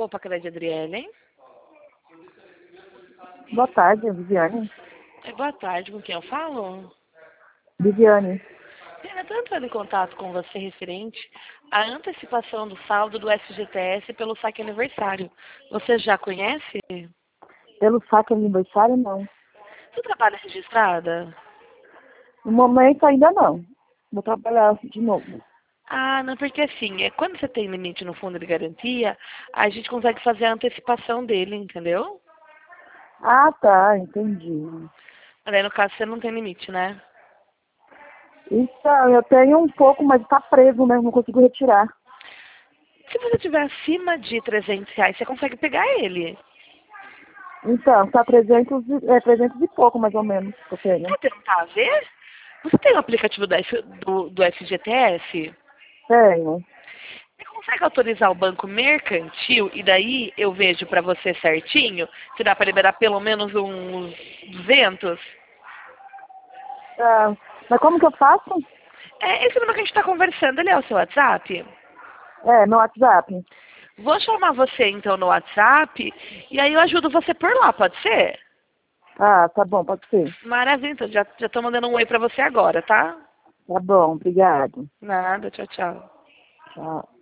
Opa, cadê a Adriele? Boa tarde, Viviane. Boa tarde, com quem eu falo? Viviane, Eu estou entrando em contato com você referente à antecipação do saldo do FGTS pelo saque aniversário. Você já conhece? pelo saque aniversário, não. Você trabalha registrada? No momento ainda não. Vou trabalhar de novo. Ah, não, porque assim, quando você tem limite no fundo de garantia, a gente consegue fazer a antecipação dele, entendeu? Ah, tá, entendi. Mas aí no caso você não tem limite, né? Então, eu tenho um pouco, mas tá preso, né? Não consigo retirar. Se você tiver acima de R$ 300, você consegue pegar ele. Então, tá 300 e pouco, mais ou menos, que eu tenho. Quer tentar ver? Você tem o aplicativo do FGTS? Tenho. Você consegue autorizar o banco mercantil e daí eu vejo para você certinho se dá para liberar pelo menos uns 200? Ah, mas como que eu faço? Esse número que a gente está conversando, ele é o seu WhatsApp? É, no WhatsApp. Vou chamar você então no WhatsApp e aí eu ajudo você por lá, pode ser? Ah, tá bom, pode ser. Maravilha, então já tô mandando um oi para você agora, tá? Tá bom, obrigado. Nada, tchau, tchau. Tchau.